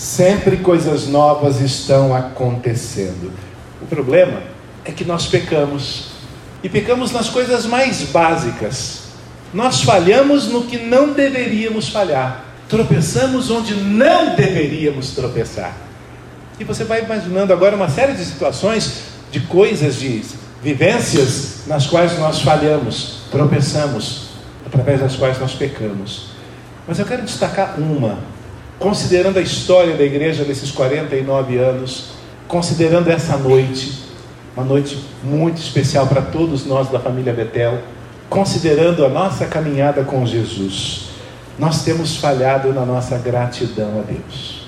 Sempre coisas novas estão acontecendo. O problema é que nós pecamos. E pecamos nas coisas mais básicas. Nós falhamos no que não deveríamos falhar. Tropeçamos onde não deveríamos tropeçar. E você vai imaginando agora uma série de situações, de coisas, de vivências nas quais nós falhamos, tropeçamos, através das quais nós pecamos. Mas eu quero destacar uma, considerando a história da igreja desses 49 anos, considerando essa noite, uma noite muito especial para todos nós da família Betel, considerando a nossa caminhada com Jesus. Nós temos falhado na nossa gratidão a Deus.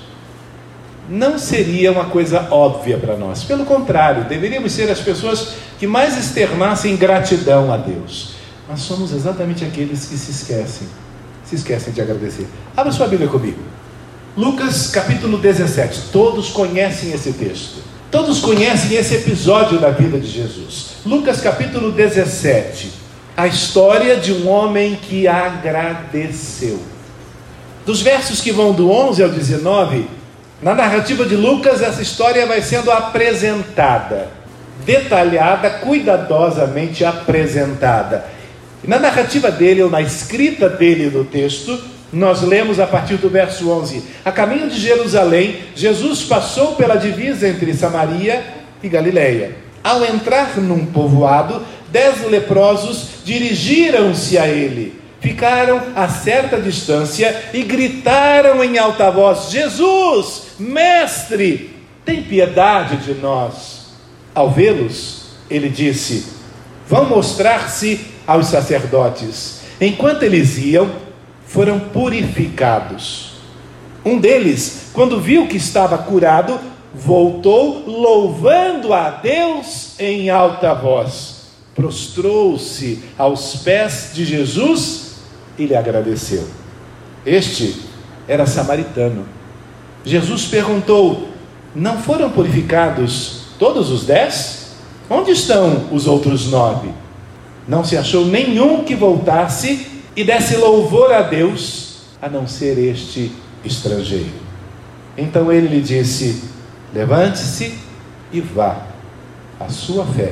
Não seria uma coisa óbvia para nós. Pelo contrário, deveríamos ser as pessoas que mais externassem gratidão a Deus. Mas somos exatamente aqueles que se esquecem de agradecer. Abra sua Bíblia comigo. Lucas capítulo 17. Todos conhecem esse texto. Todos conhecem esse episódio da vida de Jesus. Lucas capítulo 17. A história de um homem que agradeceu. Dos versos que vão do 11 ao 19, na narrativa de Lucas, essa história vai sendo apresentada, detalhada, cuidadosamente apresentada. E na narrativa dele, ou na escrita dele no texto, nós lemos a partir do verso 11: a caminho de Jerusalém, Jesus passou pela divisa entre Samaria e Galileia. Ao entrar num povoado, 10 leprosos dirigiram-se a ele, ficaram a certa distância e gritaram em alta voz: Jesus, mestre, tem piedade de nós. Ao vê-los, ele disse: vão mostrar-se aos sacerdotes. Enquanto eles iam, foram purificados. Um deles, quando viu que estava curado, voltou louvando a Deus em alta voz. Prostrou-se aos pés de Jesus e lhe agradeceu. Este era samaritano. Jesus perguntou: não foram purificados todos os 10? Onde estão os outros 9? Não se achou nenhum que voltasse e desse louvor a Deus, a não ser este estrangeiro. Então ele lhe disse: levante-se e vá, a sua fé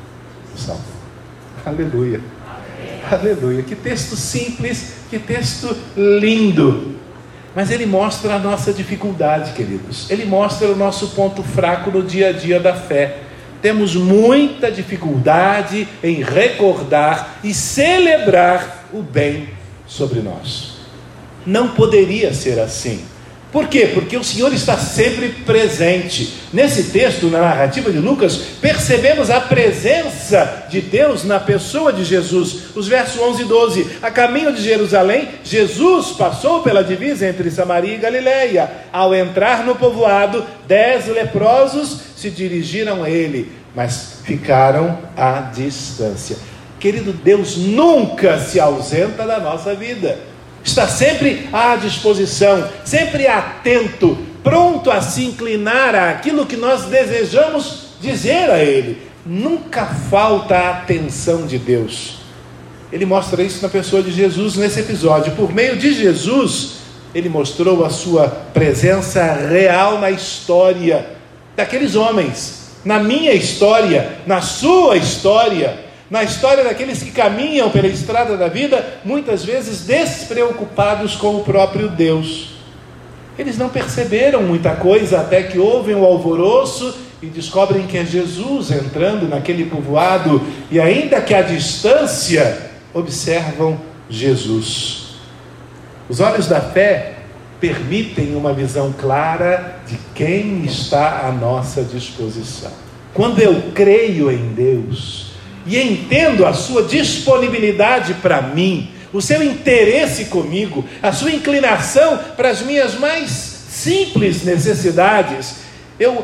o salvou. Aleluia, aleluia. Que texto simples, que texto lindo. Mas ele mostra a nossa dificuldade, queridos. Ele mostra o nosso ponto fraco no dia a dia da fé. Temos muita dificuldade em recordar e celebrar o bem sobre nós. Não poderia ser assim. Por quê? Porque o Senhor está sempre presente. Nesse texto, na narrativa de Lucas, percebemos a presença de Deus na pessoa de Jesus. Os versos 11 e 12. A caminho de Jerusalém, Jesus passou pela divisa entre Samaria e Galileia. Ao entrar no povoado, 10 leprosos se dirigiram a ele, mas ficaram à distância. Querido, Deus nunca se ausenta da nossa vida. Está sempre à disposição, sempre atento, pronto a se inclinar àquilo que nós desejamos dizer a Ele. Nunca falta a atenção de Deus. Ele mostra isso na pessoa de Jesus nesse episódio. Por meio de Jesus, Ele mostrou a sua presença real na história daqueles homens, na minha história, na sua história, na história daqueles que caminham pela estrada da vida, muitas vezes despreocupados com o próprio Deus. Eles não perceberam muita coisa até que ouvem o alvoroço e descobrem que é Jesus entrando naquele povoado, e ainda que à distância, observam Jesus. Os olhos da fé permitem uma visão clara de quem está à nossa disposição. Quando eu creio em Deus e entendo a sua disponibilidade para mim, o seu interesse comigo, a sua inclinação para as minhas mais simples necessidades, eu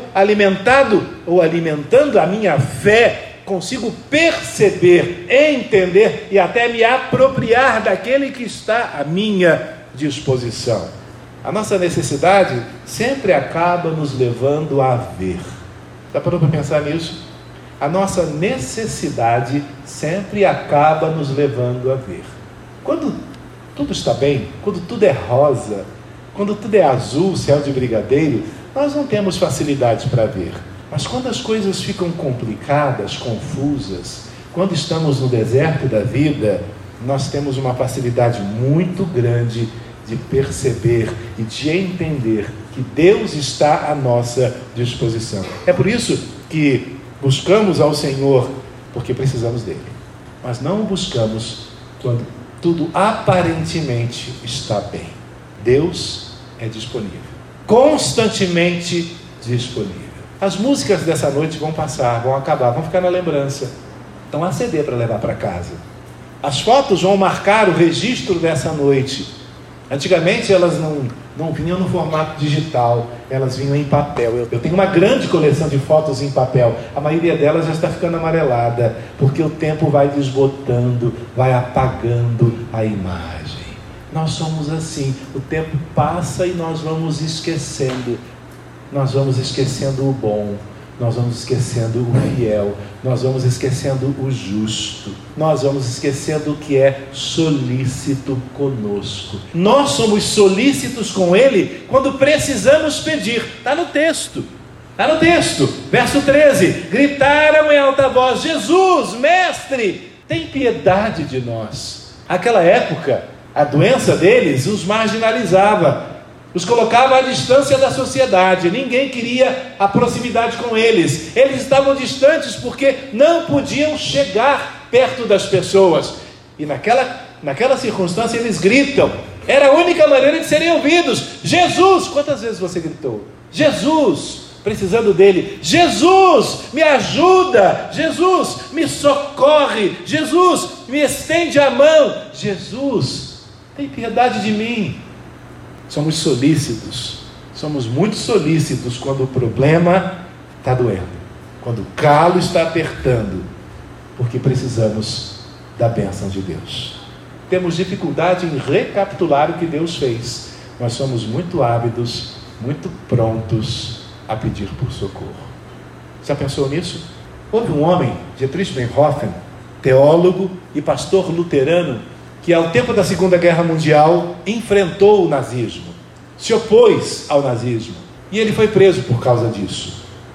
alimentando a minha fé, consigo perceber, entender e até me apropriar daquele que está à minha disposição. A nossa necessidade sempre acaba nos levando a ver. Já parou para pensar nisso? A nossa necessidade sempre acaba nos levando a ver. Quando tudo está bem, quando tudo é rosa, Quando tudo é azul, céu de brigadeiro, nós não temos facilidade para ver. Mas quando as coisas ficam complicadas, confusas, quando estamos no deserto da vida, nós temos uma facilidade muito grande de perceber e de entender que Deus está à nossa disposição. É por isso que buscamos ao Senhor, porque precisamos dele. Mas não o buscamos quando tudo aparentemente está bem. Deus é disponível, constantemente disponível. As músicas dessa noite vão passar, vão acabar, vão ficar na lembrança. Então há CD para levar para casa. As fotos vão marcar o registro dessa noite. Antigamente elas não vinham no formato digital, elas vinham em papel. Eu tenho uma grande coleção de fotos em papel. A maioria delas já está ficando amarelada, porque o tempo vai desbotando, vai apagando a imagem. Nós somos assim, o tempo passa e nós vamos esquecendo. Nós vamos esquecendo o bom, nós vamos esquecendo o fiel, nós vamos esquecendo o justo, nós vamos esquecendo o que é solícito conosco. Nós somos solícitos com Ele quando precisamos pedir. Está no texto, verso 13: gritaram em alta voz: Jesus, mestre, tem piedade de nós. Naquela época, a doença deles os marginalizava, os colocava à distância da sociedade. Ninguém queria a proximidade com eles. Eles estavam distantes porque não podiam chegar perto das pessoas. E naquela circunstância eles gritam. Era a única maneira de serem ouvidos. Jesus! Quantas vezes você gritou? Jesus! Precisando dele. Jesus! Me ajuda! Jesus! Me socorre! Jesus! Me estende a mão! Jesus! Tem piedade de mim! Somos solícitos, somos muito solícitos quando o problema está doendo, quando o calo está apertando, porque precisamos da bênção de Deus. Temos dificuldade em recapitular o que Deus fez, mas somos muito ávidos, muito prontos a pedir por socorro. Já pensou nisso? Houve um homem, Dietrich Bonhoeffer, teólogo e pastor luterano, que ao tempo da Segunda Guerra Mundial enfrentou o nazismo, se opôs ao nazismo, e ele foi preso por causa disso.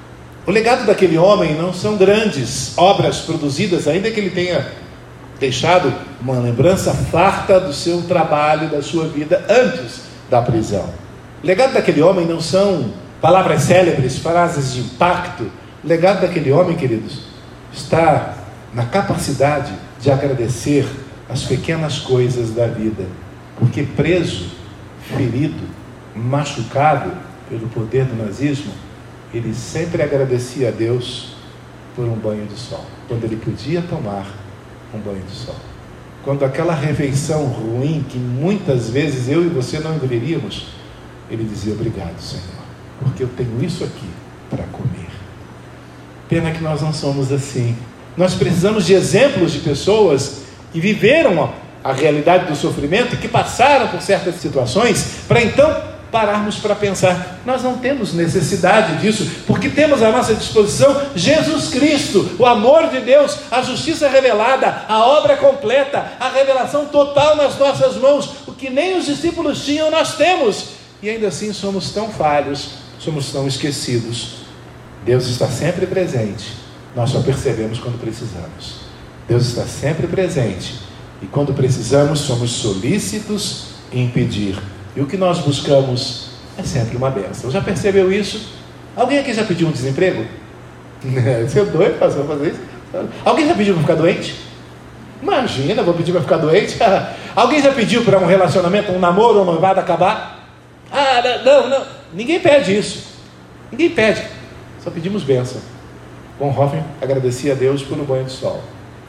O legado daquele homem não são grandes obras produzidas, ainda que ele tenha deixado uma lembrança farta do seu trabalho, da sua vida antes da prisão. O legado daquele homem não são palavras célebres, frases de impacto. O legado daquele homem, queridos, está na capacidade de agradecer as pequenas coisas da vida, porque preso, ferido, machucado pelo poder do nazismo, ele sempre agradecia a Deus por um banho de sol, quando ele podia tomar um banho de sol. Quando aquela refeição ruim, que muitas vezes eu e você não engoliríamos, ele dizia: obrigado, Senhor, porque eu tenho isso aqui para comer. Pena que nós não somos assim. Nós precisamos de exemplos de pessoas que viveram a realidade do sofrimento e que passaram por certas situações, para então pararmos para pensar. Nós não temos necessidade disso, porque temos à nossa disposição Jesus Cristo, o amor de Deus, a justiça revelada, a obra completa, a revelação total nas nossas mãos. O que nem os discípulos tinham, nós temos, e ainda assim somos tão falhos, somos tão esquecidos. Deus está sempre presente, nós só percebemos quando precisamos. Deus está sempre presente, e quando precisamos somos solícitos em pedir, e o que nós buscamos é sempre uma bênção. Já percebeu isso? Alguém aqui já pediu um desemprego? Você é doido para fazer isso? Alguém já pediu para ficar doente? Imagina, vou pedir para ficar doente. Alguém já pediu para um relacionamento, um namoro, um noivado acabar? Não, ninguém pede isso, ninguém pede, só pedimos bênção. Bonhoeffer agradecia a Deus por um banho de sol.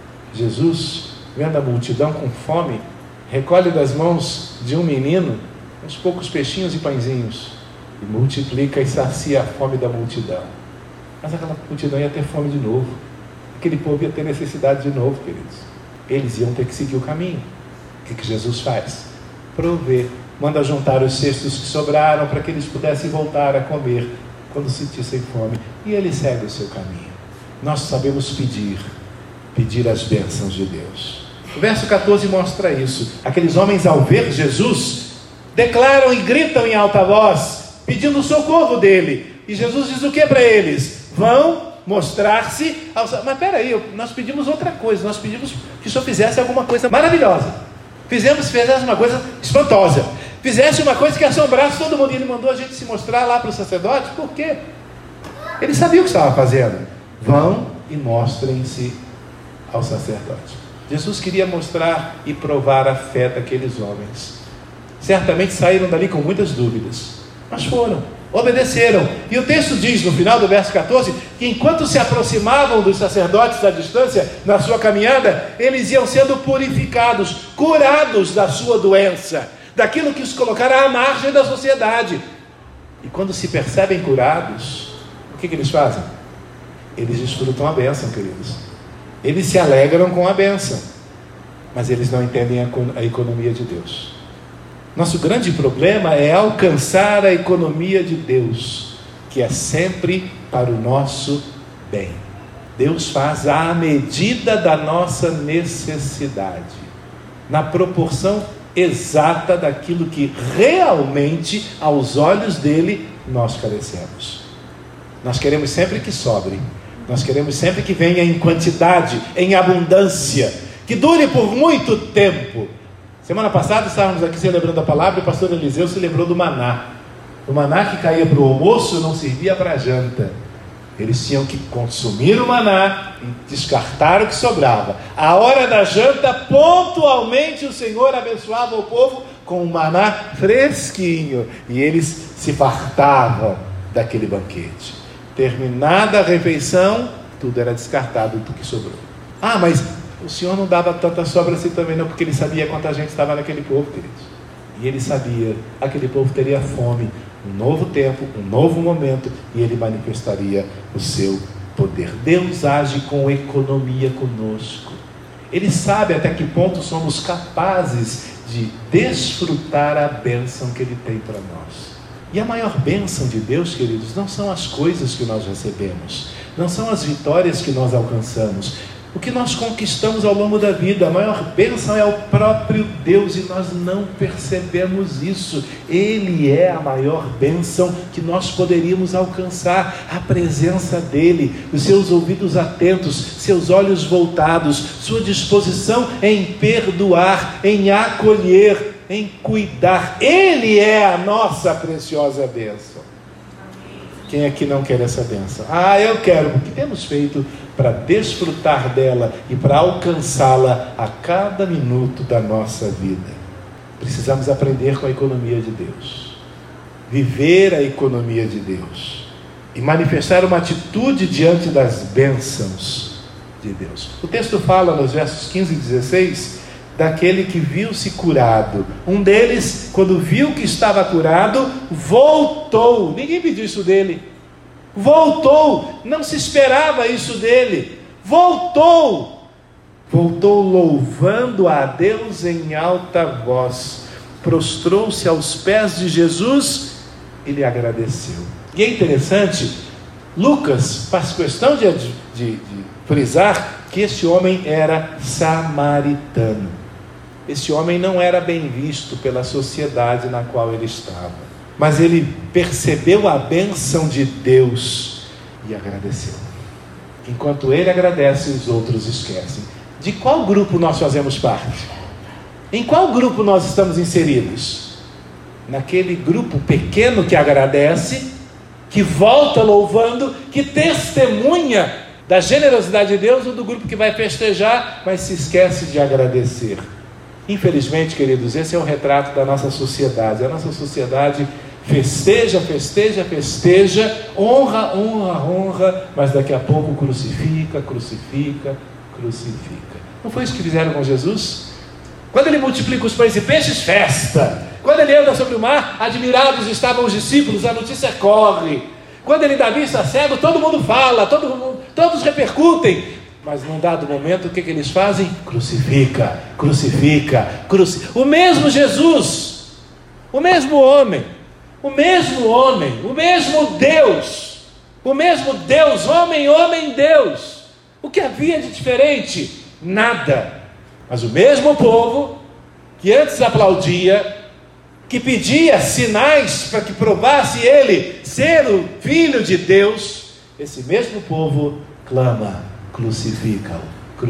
Jesus, vendo a multidão com fome, recolhe das mãos de um menino uns poucos peixinhos e pãezinhos e multiplica e sacia a fome da multidão. Mas aquela multidão ia ter fome de novo, aquele povo ia ter necessidade de novo, queridos. Eles iam ter que seguir o caminho. O que Jesus faz? Prover, manda juntar os cestos que sobraram para que eles pudessem voltar a comer quando sentissem fome, e ele segue o seu caminho. Nós sabemos pedir as bênçãos de Deus. O verso 14 mostra isso. Aqueles homens, ao ver Jesus, declaram e gritam em alta voz, pedindo o socorro dele. E Jesus diz o que para eles? Vão mostrar-se aos... Mas peraí, nós pedimos outra coisa. Nós pedimos que o Senhor fizesse alguma coisa maravilhosa. Fizesse uma coisa espantosa. Fizesse uma coisa que assombrasse todo mundo. E ele mandou a gente se mostrar lá para os sacerdotes. Por quê? Ele sabia o que estava fazendo. Vão e mostrem-se aos sacerdotes. Jesus queria mostrar e provar a fé daqueles homens. Certamente saíram dali com muitas dúvidas, mas foram, obedeceram. E o texto diz no final do verso 14, que enquanto se aproximavam dos sacerdotes à distância, na sua caminhada, eles iam sendo purificados, curados da sua doença, daquilo que os colocara à margem da sociedade. E quando se percebem curados, o que eles fazem? Eles desfrutam a bênção, queridos. Eles se alegram com a bênção, mas eles não entendem a economia de Deus. Nosso grande problema é alcançar a economia de Deus, que é sempre para o nosso bem. Deus faz à medida da nossa necessidade, na proporção exata daquilo que realmente, aos olhos dele, nós carecemos. Nós queremos sempre que sobre, nós queremos sempre que venha em quantidade, em abundância, que dure por muito tempo. Semana passada estávamos aqui celebrando a palavra e o pastor Eliseu se lembrou do maná. O maná que caía para o almoço não servia para a janta. Eles tinham que consumir o maná e descartar o que sobrava. A hora da janta, pontualmente o Senhor abençoava o povo com o maná fresquinho. E eles se fartavam daquele banquete. Terminada a refeição, tudo era descartado do que sobrou. Ah, mas o Senhor não dava tanta sobra assim também não, porque Ele sabia quanta gente estava naquele povo, queridos. E Ele sabia, aquele povo teria fome, um novo tempo, um novo momento, e Ele manifestaria o seu poder. Deus age com economia conosco. Ele sabe até que ponto somos capazes de desfrutar a bênção que Ele tem para nós. E a maior bênção de Deus, queridos, não são as coisas que nós recebemos, não são as vitórias que nós alcançamos, o que nós conquistamos ao longo da vida. A maior bênção é o próprio Deus, e nós não percebemos isso. Ele é a maior bênção que nós poderíamos alcançar, a presença dele, os seus ouvidos atentos, seus olhos voltados, sua disposição em perdoar, em acolher, em cuidar. Ele é a nossa preciosa bênção. Quem aqui não quer essa bênção? Ah, eu quero, porque temos feito para desfrutar dela e para alcançá-la a cada minuto da nossa vida. Precisamos aprender com a economia de Deus, viver a economia de Deus e manifestar uma atitude diante das bênçãos de Deus. O texto fala nos versos 15 e 16 daquele que viu-se curado. Um deles, quando viu que estava curado, voltou. Ninguém pediu isso dele. Voltou, não se esperava isso dele. Voltou louvando a Deus em alta voz, prostrou-se aos pés de Jesus e lhe agradeceu. E é interessante, Lucas faz questão de frisar que esse homem era samaritano. Esse homem não era bem visto pela sociedade na qual ele estava, mas ele percebeu a bênção de Deus e agradeceu. Enquanto ele agradece, os outros esquecem. De qual grupo nós fazemos parte? Em qual grupo nós estamos inseridos? Naquele grupo pequeno que agradece, que volta louvando, que testemunha da generosidade de Deus, ou do grupo que vai festejar, mas se esquece de agradecer? Infelizmente, queridos, esse é o retrato da nossa sociedade. A nossa sociedade festeja, honra, mas daqui a pouco crucifica. Não foi isso que fizeram com Jesus? Quando ele multiplica os pães e peixes, festa. Quando ele anda sobre o mar, admirados estavam os discípulos, a notícia corre. Quando ele dá vista cego, todo mundo fala, todos repercutem. Mas num dado momento, o que eles fazem? Crucifica. O mesmo Jesus, o mesmo homem, o mesmo Deus, homem, Deus. O que havia de diferente? Nada. Mas o mesmo povo que antes aplaudia, que pedia sinais para que provasse ele ser o Filho de Deus, esse mesmo povo clama: crucifica-o,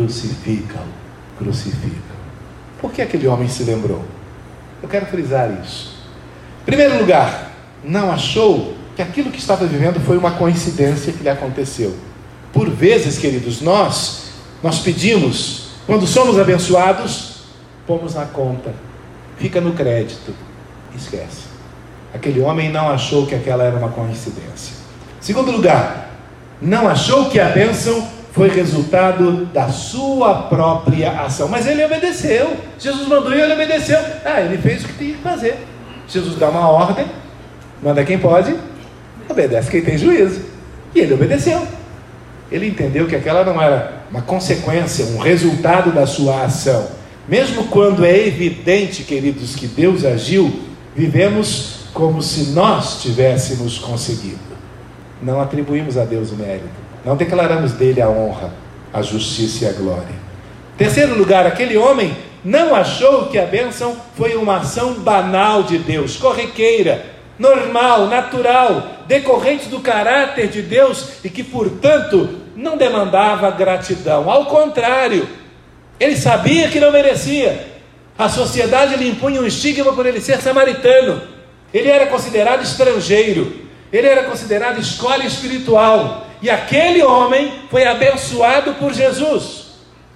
crucifica-o, crucifica-o. Por que aquele homem se lembrou? Eu quero frisar isso. Em primeiro lugar, não achou que aquilo que estava vivendo foi uma coincidência que lhe aconteceu. Por vezes, queridos, nós pedimos, quando somos abençoados, pomos na conta, fica no crédito, esquece. Aquele homem não achou que aquela era uma coincidência. Segundo lugar, não achou que a bênção foi resultado da sua própria ação. Mas ele obedeceu. Jesus mandou e ele obedeceu. Ele fez o que tinha que fazer. Jesus dá uma ordem, manda quem pode, obedece quem tem juízo. E ele obedeceu. Ele entendeu que aquela não era uma consequência, um resultado da sua ação. Mesmo quando é evidente, queridos, que Deus agiu, vivemos como se nós tivéssemos conseguido. Não atribuímos a Deus o mérito. Não declaramos dele a honra, a justiça e a glória. Terceiro lugar, aquele homem não achou que a bênção foi uma ação banal de Deus, corriqueira, normal, natural, decorrente do caráter de Deus e que, portanto, não demandava gratidão. Ao contrário, ele sabia que não merecia. A sociedade lhe impunha um estigma por ele ser samaritano. Ele era considerado estrangeiro. Ele era considerado escola espiritual. E aquele homem foi abençoado por Jesus.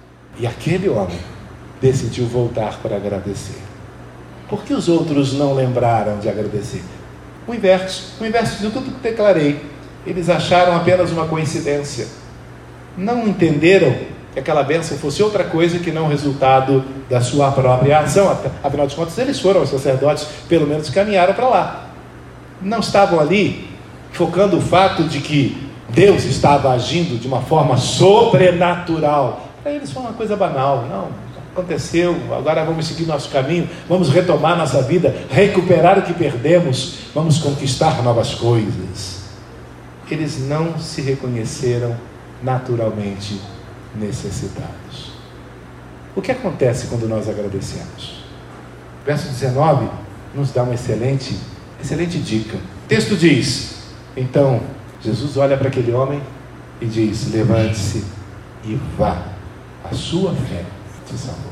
E aquele homem decidiu voltar para agradecer. Por que os outros não lembraram de agradecer? O inverso de tudo que declarei. Eles acharam apenas uma coincidência. Não entenderam que aquela bênção fosse outra coisa que não resultado da sua própria ação. Afinal de contas, eles foram os sacerdotes, pelo menos caminharam para lá. Não estavam ali focando o fato de que Deus estava agindo de uma forma sobrenatural. Para eles foi uma coisa banal. Não, aconteceu, agora vamos seguir nosso caminho, vamos retomar nossa vida, recuperar o que perdemos, vamos conquistar novas coisas. Eles não se reconheceram naturalmente necessitados. O que acontece quando nós agradecemos? Verso 19 nos dá uma excelente dica. O texto diz: então Jesus olha para aquele homem e diz: levante-se e vá, a sua fé te salvou.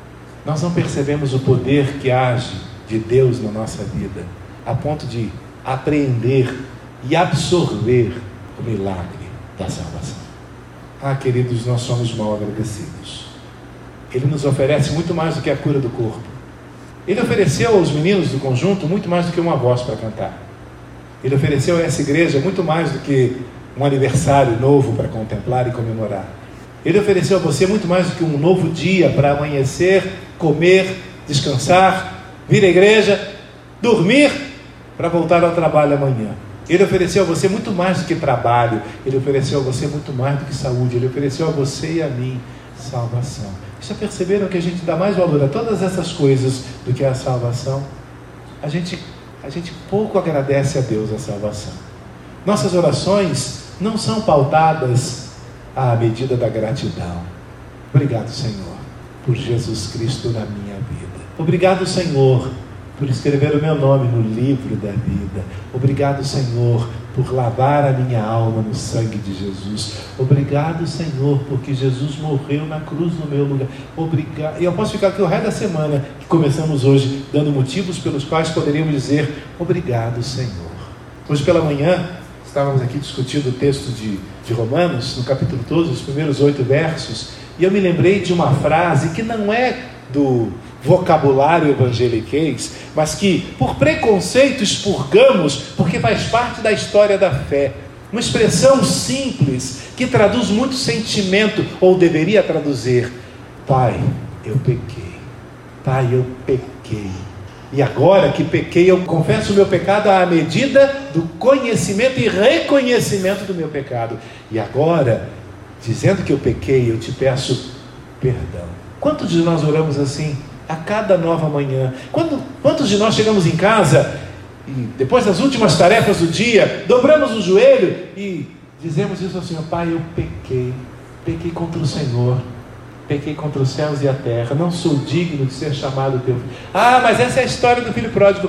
Nós não percebemos o poder que age de Deus na nossa vida, a ponto de apreender e absorver o milagre da salvação. Queridos, nós somos mal agradecidos. Ele nos oferece muito mais do que a cura do corpo. Ele ofereceu aos meninos do conjunto muito mais do que uma voz para cantar. Ele ofereceu a essa igreja muito mais do que um aniversário novo para contemplar e comemorar. Ele ofereceu a você muito mais do que um novo dia para amanhecer, comer, descansar, vir à igreja, dormir, para voltar ao trabalho amanhã. Ele ofereceu a você muito mais do que trabalho. Ele ofereceu a você muito mais do que saúde. Ele ofereceu a você e a mim salvação. Já perceberam que a gente dá mais valor a todas essas coisas do que a salvação? A gente pouco agradece a Deus a salvação. Nossas orações não são pautadas à medida da gratidão. Obrigado, Senhor, por Jesus Cristo na minha vida. Obrigado, Senhor, por escrever o meu nome no livro da vida. Obrigado, Senhor, por lavar a minha alma no sangue de Jesus. Obrigado, Senhor, porque Jesus morreu na cruz no meu lugar. Obrigado. E eu posso ficar aqui o resto da semana que começamos hoje, dando motivos pelos quais poderíamos dizer obrigado, Senhor. Hoje pela manhã, estávamos aqui discutindo o texto de Romanos, no capítulo 12, os primeiros 8 versos, e eu me lembrei de uma frase que não é do vocabulário evangeliquez, mas que por preconceito expurgamos, porque faz parte da história da fé. Uma expressão simples, que traduz muito sentimento, ou deveria traduzir: Pai, eu pequei. Pai, eu pequei. E agora que pequei, eu confesso o meu pecado à medida do conhecimento e reconhecimento do meu pecado. E agora, dizendo que eu pequei, eu te peço perdão. Quantos de nós oramos assim a cada nova manhã? Quantos de nós chegamos em casa e depois das últimas tarefas do dia, dobramos o joelho e dizemos isso ao Senhor: Pai, eu pequei contra o Senhor, pequei contra os céus e a terra, não sou digno de ser chamado teu filho. Mas essa é a história do filho pródigo.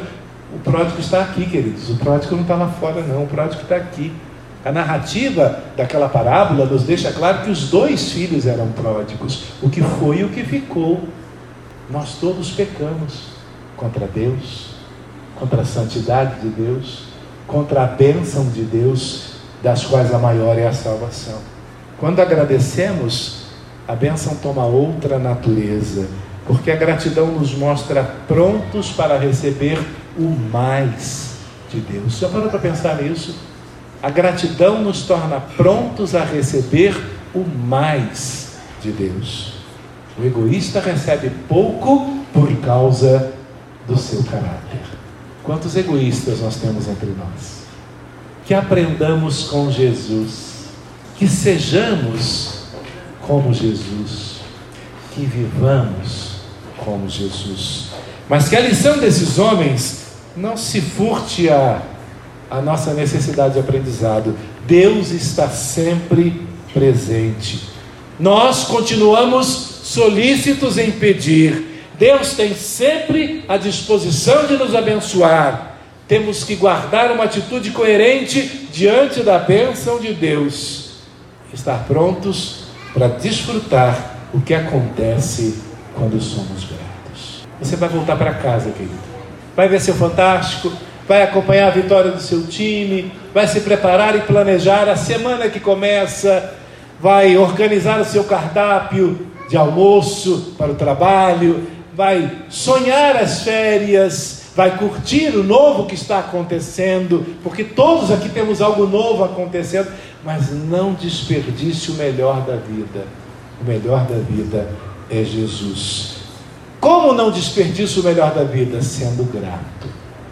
O pródigo está aqui, queridos. O pródigo não está lá fora, não. O pródigo está aqui. A narrativa daquela parábola nos deixa claro que os 2 filhos eram pródigos. O que foi e o que ficou. Nós todos pecamos contra Deus, contra a santidade de Deus, contra a bênção de Deus, das quais a maior é a salvação. Quando agradecemos, a bênção toma outra natureza, porque a gratidão nos mostra prontos para receber o mais de Deus. Já parou para pensar nisso? A gratidão nos torna prontos a receber o mais de Deus. O egoísta recebe pouco por causa do seu caráter. Quantos egoístas nós temos entre nós? Que aprendamos com Jesus, que sejamos como Jesus, que vivamos como Jesus. Mas que a lição desses homens não se furte a nossa necessidade de aprendizado. Deus está sempre presente. Nós continuamos solícitos em pedir. Deus tem sempre a disposição de nos abençoar. Temos que guardar uma atitude coerente diante da bênção de Deus. Estar prontos para desfrutar o que acontece quando somos gratos. Você vai voltar para casa, querido. Vai ver seu Fantástico, vai acompanhar a vitória do seu time, vai se preparar e planejar a semana que começa, vai organizar o seu cardápio de almoço para o trabalho, vai sonhar as férias, vai curtir o novo que está acontecendo, porque todos aqui temos algo novo acontecendo, mas não desperdice o melhor da vida. O melhor da vida é Jesus. Como não desperdice o melhor da vida? Sendo grato.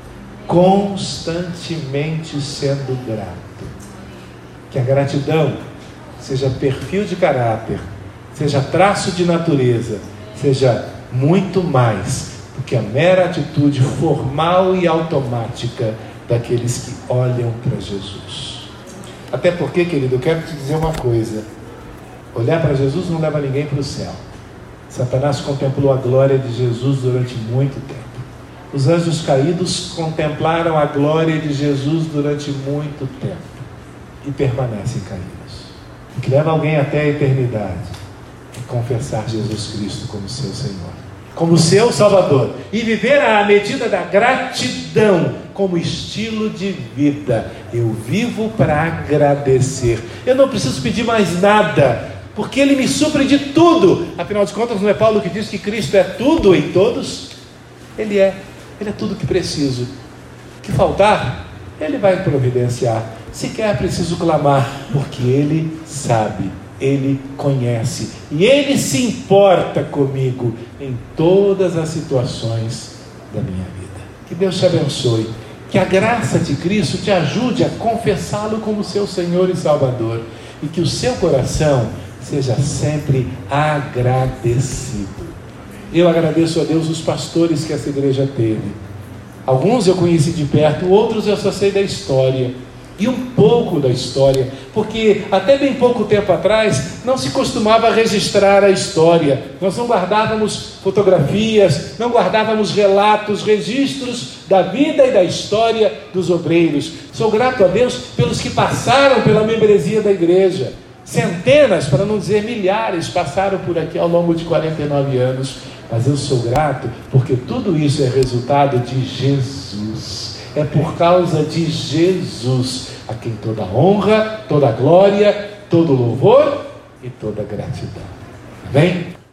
Constantemente sendo grato. Que a gratidão seja perfil de caráter, seja traço de natureza, seja muito mais do que a mera atitude formal e automática daqueles que olham para Jesus. Até porque, querido, eu quero te dizer uma coisa: olhar para Jesus não leva ninguém para o céu. Satanás contemplou a glória de Jesus durante muito tempo. Os anjos caídos contemplaram a glória de Jesus durante muito tempo e permanecem caídos. O que leva alguém até a eternidade é confessar Jesus Cristo como seu Senhor, como seu Salvador, e viver à medida da gratidão como estilo de vida. Eu vivo para agradecer. Eu não preciso pedir mais nada, porque Ele me supre de tudo. Afinal de contas, não é Paulo que diz que Cristo é tudo em todos? Ele é tudo que preciso. O que faltar, Ele vai providenciar. Sequer preciso clamar, porque Ele sabe, Ele conhece, e Ele se importa comigo em todas as situações da minha vida. Que Deus te abençoe, que a graça de Cristo te ajude a confessá-lo como seu Senhor e Salvador, e que o seu coração seja sempre agradecido. Eu agradeço a Deus os pastores que essa igreja teve. Alguns eu conheci de perto, outros eu só sei da história. E um pouco da história, porque até bem pouco tempo atrás não se costumava registrar a história. Nós não guardávamos fotografias, não guardávamos relatos, registros da vida e da história dos obreiros. Sou grato a Deus pelos que passaram pela membresia da igreja. Centenas, para não dizer milhares, passaram por aqui ao longo de 49 anos. Mas eu sou grato porque tudo isso é resultado de Jesus. É por causa de Jesus, a quem toda honra, toda glória, todo louvor e toda gratidão. Amém?